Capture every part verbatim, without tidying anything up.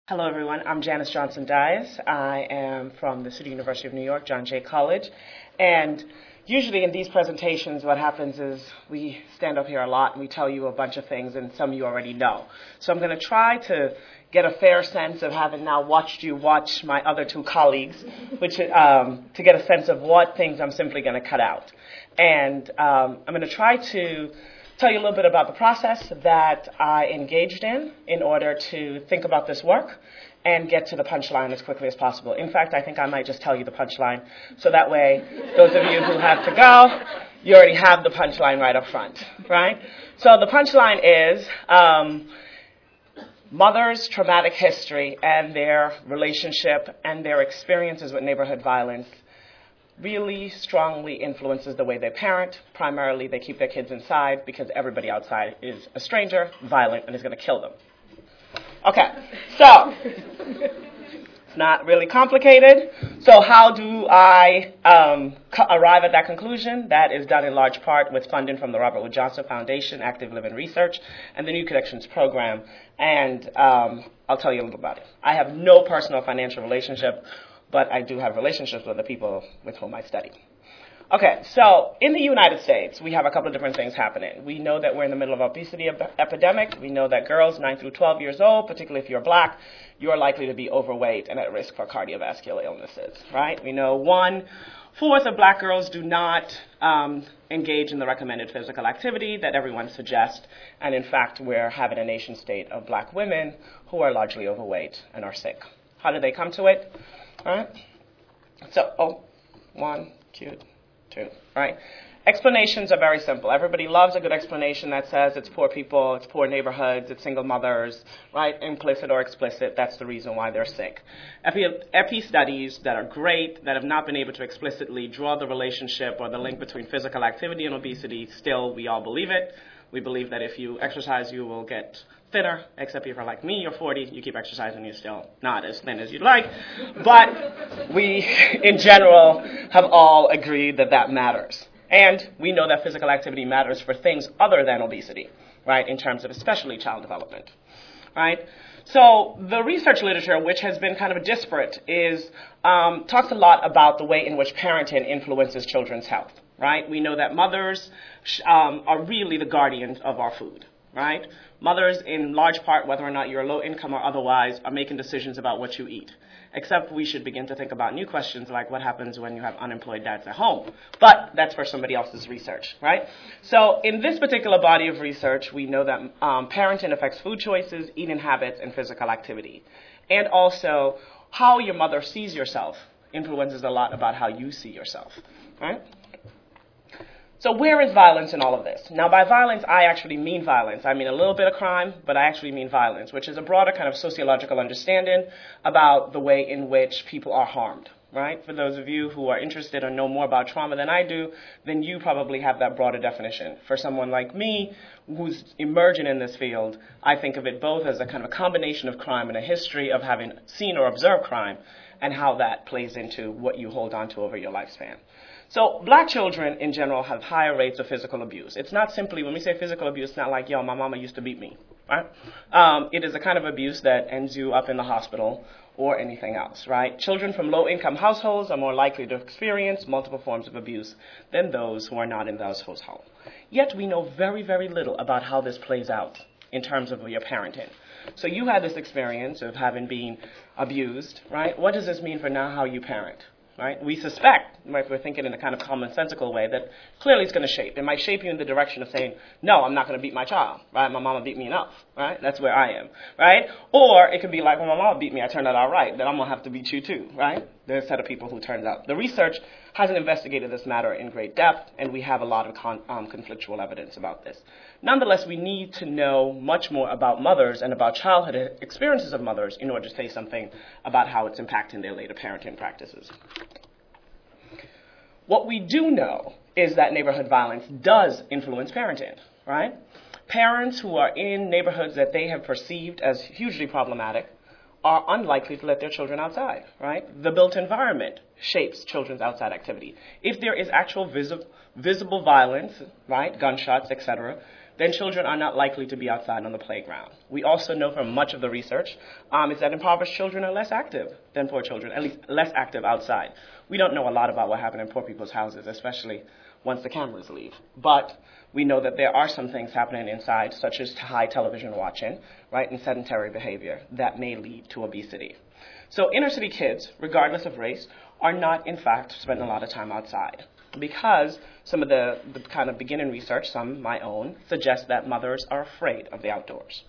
Hello, everyone. I'm Janice Johnson Dias. I am from the City University of New York, John Jay College. And usually in these presentations, what happens is we stand up here a lot and we tell you a bunch of things, and some you already know. So I'm going to try to get a fair sense of having now watched you watch my other two colleagues, which um, to get a sense of what things I'm simply going to cut out. And um, I'm going to try to tell you a little bit about the process that I engaged in in order to think about this work and get to the punchline as quickly as possible. In fact, I think I might just tell you the punchline, so that way those of you who have to go, you already have the punchline right up front, right? So the punchline is um, mothers' traumatic history and their relationship and their experiences with neighborhood violence really strongly influences the way they parent. Primarily, they keep their kids inside because everybody outside is a stranger, violent, and is going to kill them. Okay, so it's not really complicated. So how do I um, co- arrive at that conclusion? That is done in large part with funding from the Robert Wood Johnson Foundation, Active Living Research, and the New Connections Program. And um, I'll tell you a little about it. I have no personal financial relationship, but I do have relationships with the people with whom I study. Okay, so in the United States, we have a couple of different things happening. We know that we're in the middle of obesity ep- epidemic. We know that girls nine through twelve years old, particularly if you're black, you are likely to be overweight and at risk for cardiovascular illnesses, right? We know one-fourth of black girls do not um, engage in the recommended physical activity that everyone suggests. And in fact, we're having a nation state of black women who are largely overweight and are sick. How did they come to it? All right. So, oh, one, two, two. All right. Explanations are very simple. Everybody loves a good explanation that says it's poor people, it's poor neighborhoods, it's single mothers, right? Implicit or explicit, that's the reason why they're sick. Epi, epi studies that are great, that have not been able to explicitly draw the relationship or the link between physical activity and obesity, still, we all believe it. We believe that if you exercise, you will get thinner, except if you're like me, you're forty, you keep exercising, you're still not as thin as you'd like. But we, in general, have all agreed that that matters. And we know that physical activity matters for things other than obesity, right, in terms of especially child development, right? So the research literature, which has been kind of disparate, is um, talks a lot about the way in which parenting influences children's health, right? We know that mothers um, are really the guardians of our food, right? Mothers, in large part, whether or not you're low income or otherwise, are making decisions about what you eat. Except we should begin to think about new questions like what happens when you have unemployed dads at home. But that's for somebody else's research, right? So in this particular body of research, we know that um, parenting affects food choices, eating habits, and physical activity. And also, how your mother sees yourself influences a lot about how you see yourself, right? So where is violence in all of this? Now, by violence, I actually mean violence. I mean a little bit of crime, but I actually mean violence, which is a broader kind of sociological understanding about the way in which people are harmed, right? For those of you who are interested or know more about trauma than I do, then you probably have that broader definition. For someone like me, who's emerging in this field, I think of it both as a kind of a combination of crime and a history of having seen or observed crime, and how that plays into what you hold on to over your lifespan. So black children in general have higher rates of physical abuse. It's not simply, when we say physical abuse, it's not like, yo, my mama used to beat me, right? Um, it is a kind of abuse that ends you up in the hospital or anything else, right? Children from low-income households are more likely to experience multiple forms of abuse than those who are not in those households. Yet we know very, very little about how this plays out in terms of your parenting. So you had this experience of having been abused, right? What does this mean for now how you parent? Right? We suspect, right, we're thinking in a kind of commonsensical way, that clearly it's going to shape. It might shape you in the direction of saying, no, I'm not going to beat my child, right? My mama beat me enough, right? That's where I am, right? Or it could be like, well, my mama beat me, I turned out all right, then I'm going to have to beat you too, right? There's a set of people who turns out. The research hasn't investigated this matter in great depth, and we have a lot of con- um, conflictual evidence about this. Nonetheless, we need to know much more about mothers and about childhood experiences of mothers in order to say something about how it's impacting their later parenting practices. What we do know is that neighborhood violence does influence parenting, right? Parents who are in neighborhoods that they have perceived as hugely problematic are unlikely to let their children outside, right? The built environment shapes children's outside activity. If there is actual visi- visible violence, right, gunshots, et cetera, then children are not likely to be outside on the playground. We also know from much of the research um, is that impoverished children are less active than poor children, at least less active outside. We don't know a lot about what happened in poor people's houses, especially once the cameras leave. But we know that there are some things happening inside, such as high television watching, right, and sedentary behavior that may lead to obesity. So inner city kids, regardless of race, are not, in fact, spending a lot of time outside, because some of the, the kind of beginning research, some my own, suggests that mothers are afraid of the outdoors.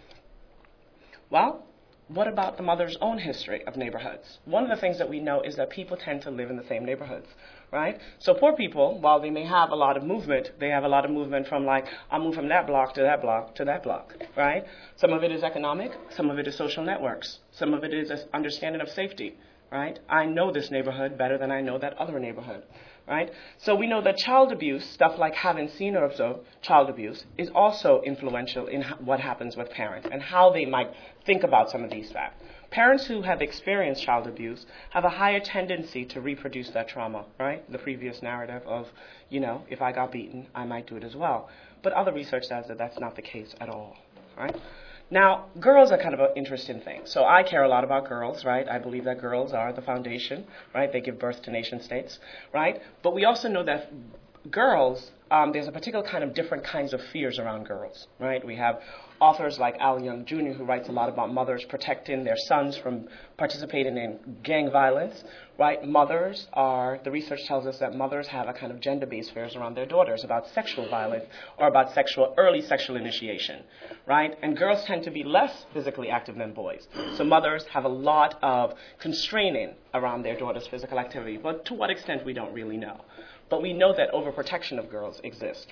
Well, what about the mother's own history of neighborhoods? One of the things that we know is that people tend to live in the same neighborhoods, right? So poor people, while they may have a lot of movement, they have a lot of movement from like, I'll move from that block to that block to that block, right? Some of it is economic, some of it is social networks, some of it is an understanding of safety, right? I know this neighborhood better than I know that other neighborhood, right? So we know that child abuse, stuff like having seen or observed child abuse, is also influential in what happens with parents and how they might think about some of these facts. Parents who have experienced child abuse have a higher tendency to reproduce that trauma, right? The previous narrative of, you know, if I got beaten, I might do it as well. But other research says that that's not the case at all, right? Now, girls are kind of an interesting thing. So I care a lot about girls, right? I believe that girls are the foundation, right? They give birth to nation states, right? But we also know that girls, um, there's a particular kind of different kinds of fears around girls, right? We have authors like Al Young Junior who writes a lot about mothers protecting their sons from participating in gang violence, right? Mothers are, the research tells us that mothers have a kind of gender-based fears around their daughters about sexual violence or about sexual, early sexual initiation, right? And girls tend to be less physically active than boys. So mothers have a lot of constraining around their daughters' physical activity, but to what extent we don't really know. But we know that overprotection of girls exists.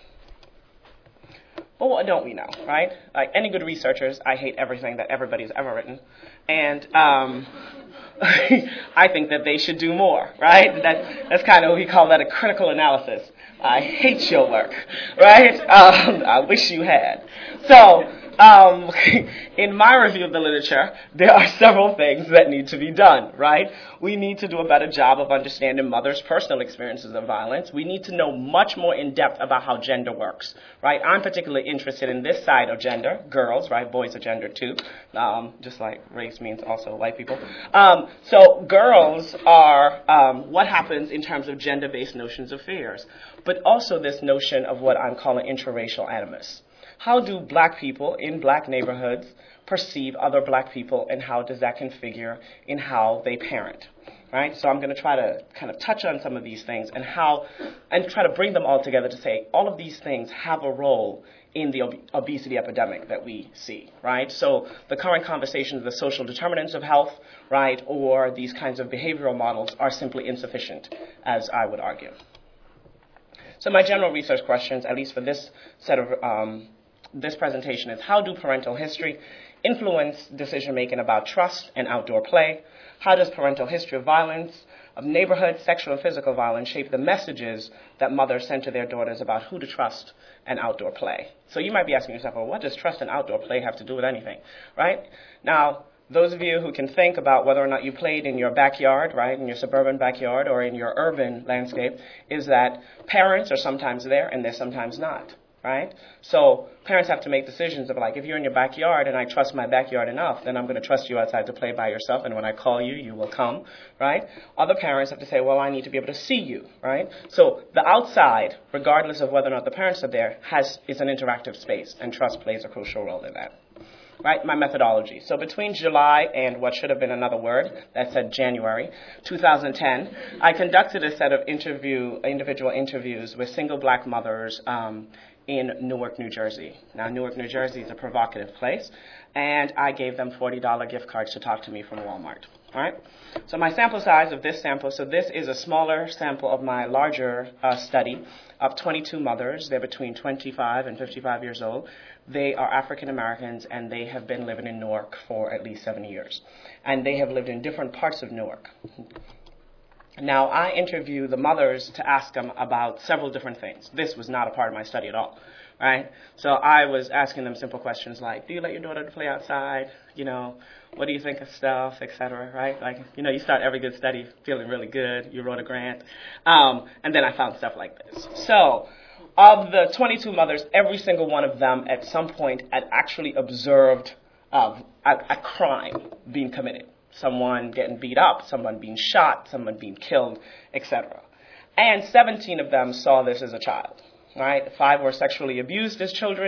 But what don't we know, right? Like any good researchers, I hate everything that everybody's ever written. And um, I think that they should do more, right? That, that's kind of, we call that a critical analysis. I hate your work, right? Um, I wish you had. So, um, in my review of the literature, there are several things that need to be done, right? We need to do a better job of understanding mothers' personal experiences of violence. We need to know much more in depth about how gender works, right? I'm particularly interested in this side of gender, girls, right? Boys are gender too, um, just like race means also white people. Um, so girls are um, what happens in terms of gender-based notions of fears, but also this notion of what I'm calling intraracial animus. How do black people in black neighborhoods perceive other black people, and how does that configure in how they parent, right? So I'm going to try to kind of touch on some of these things and how, and try to bring them all together to say all of these things have a role in the ob- obesity epidemic that we see, right? So the current conversations of the social determinants of health, right, or these kinds of behavioral models are simply insufficient, as I would argue. So my general research questions, at least for this set of um, this presentation, is how do parental history influence decision-making about trust and outdoor play? How does parental history of violence, of neighborhood, sexual and physical violence shape the messages that mothers send to their daughters about who to trust and outdoor play? So you might be asking yourself, well, what does trust and outdoor play have to do with anything, right? Now, those of you who can think about whether or not you played in your backyard, right, in your suburban backyard or in your urban landscape, is that parents are sometimes there and they're sometimes not, right? So parents have to make decisions of like, if you're in your backyard and I trust my backyard enough, then I'm going to trust you outside to play by yourself, and when I call you, you will come, right? Other parents have to say, well, I need to be able to see you, right? So the outside, regardless of whether or not the parents are there, has is an interactive space, and trust plays a crucial role in that. Right, my methodology. So between July and what should have been another word, that said January, two thousand ten, I conducted a set of interview, individual interviews with single black mothers um, in Newark, New Jersey. Now, Newark, New Jersey is a provocative place, and I gave them forty dollars gift cards to talk to me from Walmart. All right. So my sample size of this sample, so this is a smaller sample of my larger uh, study of twenty-two mothers. They're between twenty-five and fifty-five years old. They are African Americans, and they have been living in Newark for at least seven years. And they have lived in different parts of Newark. Now, I interview the mothers to ask them about several different things. This was not a part of my study at all, right? So I was asking them simple questions like, do you let your daughter play outside? You know, what do you think of stuff, et cetera, right? Like, you know, you start every good study feeling really good. You wrote a grant. Um, and then I found stuff like this. So Of the twenty-two mothers, every single one of them at some point had actually observed uh, a, a crime being committed. Someone getting beat up, someone being shot, someone being killed, et cetera. And seventeen of them saw this as a child, right? Five were sexually abused as children,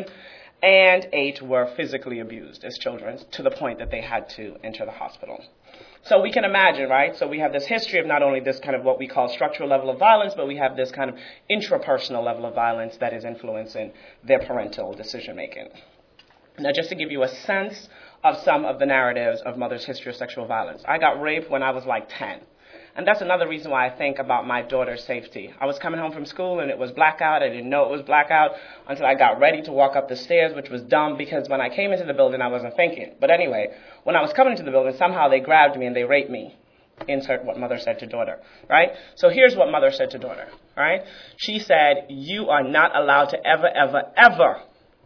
and eight were physically abused as children to the point that they had to enter the hospital. So we can imagine, right? So we have this history of not only this kind of what we call structural level of violence, but we have this kind of intrapersonal level of violence that is influencing their parental decision-making. Now, just to give you a sense of some of the narratives of mother's history of sexual violence. I got raped when I was like ten. And that's another reason why I think about my daughter's safety. I was coming home from school and it was blackout. I didn't know it was blackout until I got ready to walk up the stairs, which was dumb because when I came into the building, I wasn't thinking. But anyway, when I was coming into the building, somehow they grabbed me and they raped me. Insert what mother said to daughter, right? So here's what mother said to daughter, right? She said, you are not allowed to ever, ever, ever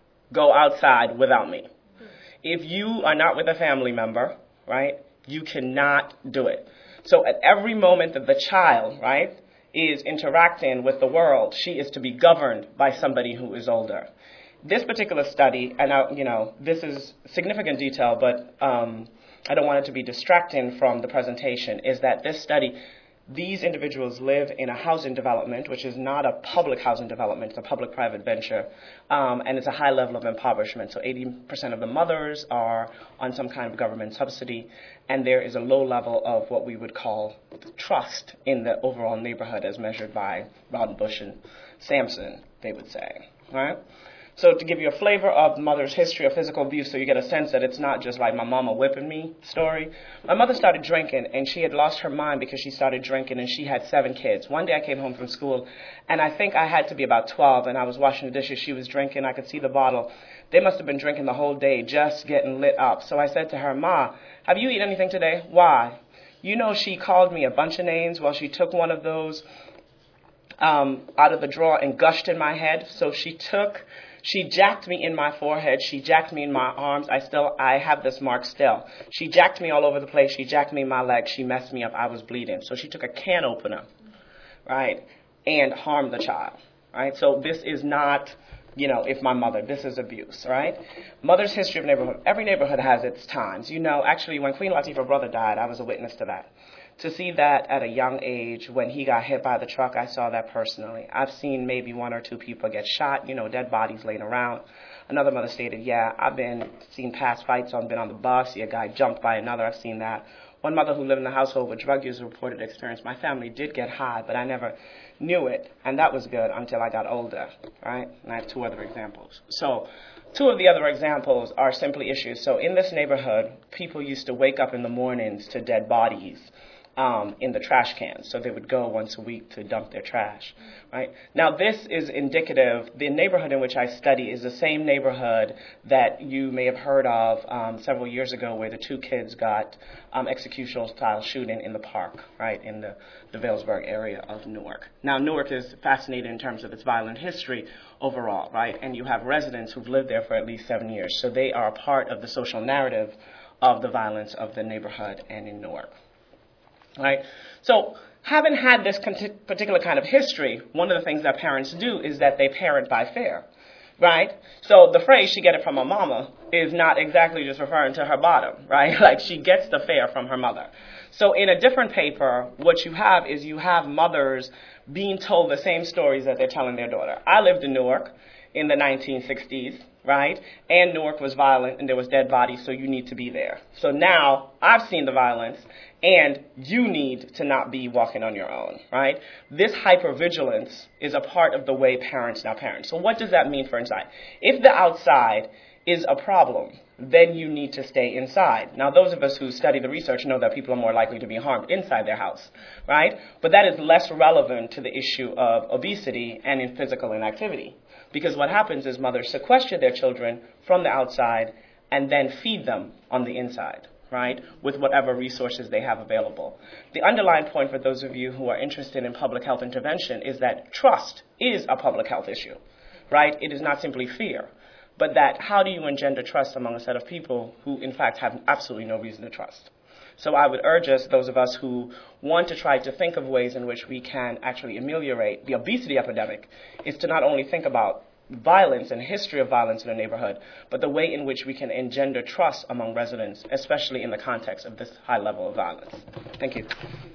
go outside without me. If you are not with a family member, right, you cannot do it. So at every moment that the child, right, is interacting with the world, she is to be governed by somebody who is older. This particular study, and I, you know, this is significant detail, but um, I don't want it to be distracting from the presentation, is that this study, these individuals live in a housing development, which is not a public housing development, it's a public-private venture, um, and it's a high level of impoverishment. So eighty percent of the mothers are on some kind of government subsidy, and there is a low level of what we would call trust in the overall neighborhood as measured by Raudenbush and Sampson, they would say, right? So to give you a flavor of mother's history of physical abuse, so you get a sense that it's not just like my mama whipping me story. My mother started drinking, and she had lost her mind because she started drinking, and she had seven kids. One day I came home from school, and I think I had to be about twelve, and I was washing the dishes. She was drinking. I could see the bottle. They must have been drinking the whole day, just getting lit up. So I said to her, Ma, have you eaten anything today? Why? You know, she called me a bunch of names while she took one of those um, out of the drawer and gushed in my head. So she took... She jacked me in my forehead. She jacked me in my arms. I still, I have this mark still. She jacked me all over the place. She jacked me in my legs. She messed me up. I was bleeding. So she took a can opener, right, and harmed the child, right? So this is not, you know, if my mother, this is abuse, right? Mother's history of neighborhood. Every neighborhood has its times. You know, actually, when Queen Latifah's brother died, I was a witness to that. To see that at a young age when he got hit by the truck, I saw that personally. I've seen maybe one or two people get shot, you know, dead bodies laying around. Another mother stated, yeah, I've been seen past fights, I've been on the bus, see a guy jumped by another, I've seen that. One mother who lived in a household with drug use reported experience. My family did get high, but I never knew it, and that was good until I got older, right? And I have two other examples. So two of the other examples are simply issues. So in this neighborhood, people used to wake up in the mornings to dead bodies Um, in the trash cans. So they would go once a week to dump their trash, right? Now this is indicative, the neighborhood in which I study is the same neighborhood that you may have heard of um, several years ago where the two kids got um, executional style shooting in the park, right, in the, the Vailsburg area of Newark. Now Newark is fascinating in terms of its violent history overall, right? And you have residents who've lived there for at least seven years. So they are a part of the social narrative of the violence of the neighborhood and in Newark. Right? So having had this particular kind of history, one of the things that parents do is that they parent by fear, right? So the phrase, she get it from her mama, is not exactly just referring to her bottom, right? Like she gets the fear from her mother. So in a different paper, what you have is you have mothers being told the same stories that they're telling their daughter. I lived in Newark in the nineteen sixties, right? And Newark was violent and there was dead bodies, so you need to be there. So now I've seen the violence and you need to not be walking on your own, right? This hypervigilance is a part of the way parents now parent. So what does that mean for inside? If the outside is a problem, then you need to stay inside. Now, those of us who study the research know that people are more likely to be harmed inside their house, right? But that is less relevant to the issue of obesity and in physical inactivity. Because what happens is mothers sequester their children from the outside and then feed them on the inside, right, with whatever resources they have available. The underlying point for those of you who are interested in public health intervention is that trust is a public health issue, right? It is not simply fear, but that how do you engender trust among a set of people who, in fact, have absolutely no reason to trust? So I would urge us, those of us who want to try to think of ways in which we can actually ameliorate the obesity epidemic, is to not only think about violence and history of violence in a neighborhood, but the way in which we can engender trust among residents, especially in the context of this high level of violence. Thank you.